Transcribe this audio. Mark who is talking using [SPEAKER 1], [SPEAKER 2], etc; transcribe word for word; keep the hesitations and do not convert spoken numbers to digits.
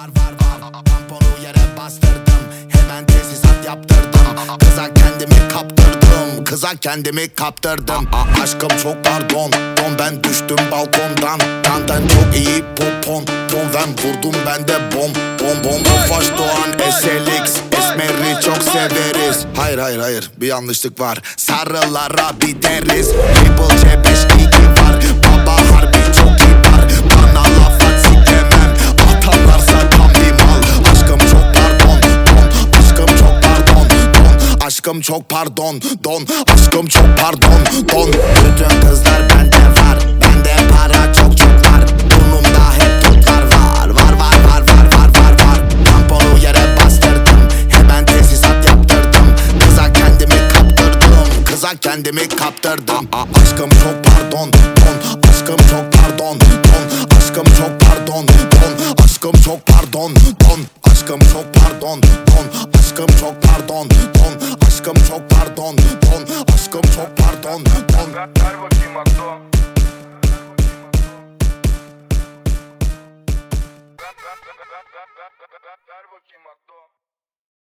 [SPEAKER 1] var var var. Tamponu yere bastırdım, hemen tesisat yaptırdım. Kıza kendimi kaptırdım, kıza kendimi kaptırdım. A aşkım çok pardon, don ben düştüm balkondan. Benden çok iyi popon, ton ben vurdum ben de bom bom bom. Tofaş Doğan S L X, esmeri çok severiz. Hayır hayır hayır, bir yanlışlık var. Sarılara bir deriz. Triple C beş iki var. Baba harbi çok kibar. Bana laf at sikemem, atarlarsa tam bir mal. Aşkım çok pardon, don. Aşkım çok pardon, don. Aşkım çok pardon, don. Aşkım çok pardon, don. Bütün kızlar bende var, bende para çok çok var. Burnumda hep tutlar var, var var var var var var var. Tamponu yere bastırdım, hemen tesisat yaptırdım. Kıza kendimi kaptırdım, kıza kendimi kaptırdım. A aşkım çok pardon, don. Aşkım çok pardon, don. Aşkım çok pardon, don. Aşkım çok pardon, don. Aşkım çok pardon, don. Aşkım çok pardon, don. Aşkım çok pardon, don. Aşkım çok pardon, don.
[SPEAKER 2] Ver, ver bakayım aklı. Ver bakayım aklı.